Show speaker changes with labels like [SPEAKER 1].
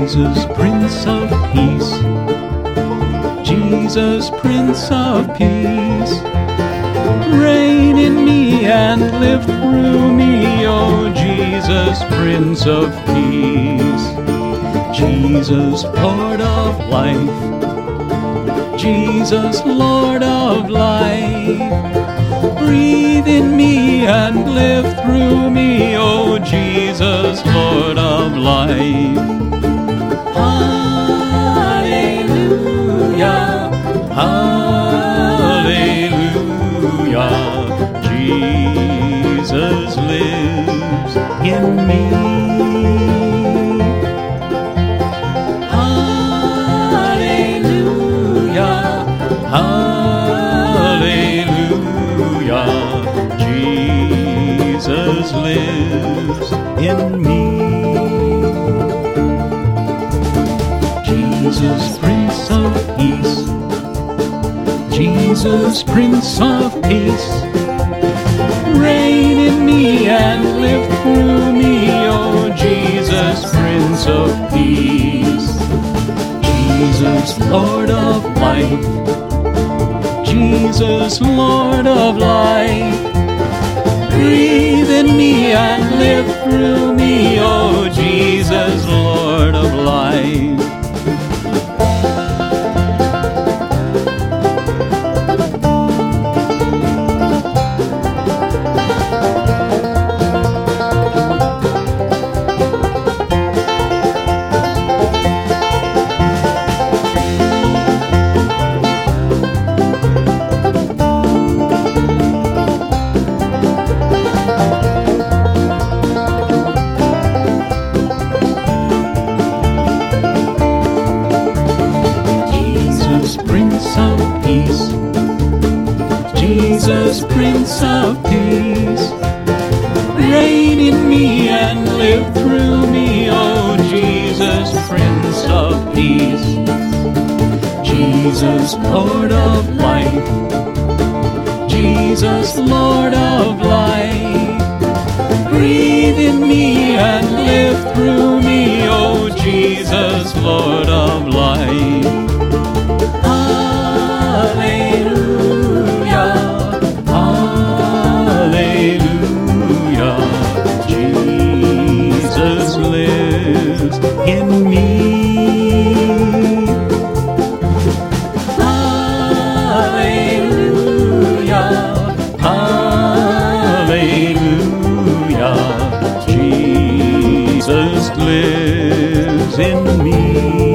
[SPEAKER 1] Jesus, Prince of Peace. Jesus, Prince of Peace. Reign in me and live through me, oh Jesus, Prince of Peace. Jesus, Lord of life. Jesus, Lord of life. Breathe in me and live through me, oh Jesus, Lord of life. Hallelujah, hallelujah. Jesus lives in me. Hallelujah, hallelujah. Jesus lives in me. Jesus, Prince of Peace. Jesus, Prince of Peace. Reign in me and live through me, oh Jesus, Prince of Peace. Jesus, Lord of life. Jesus, Lord of life. Breathe in me and live through me, oh Jesus, Lord of life. Jesus, Prince of Peace. Reign in me and live through me, oh Jesus, Prince of Peace. Jesus, Lord of life. Jesus, Lord of life. Breathe in me and live through me, oh Jesus, Lord of life. In me. Hallelujah, hallelujah. Jesus lives in me.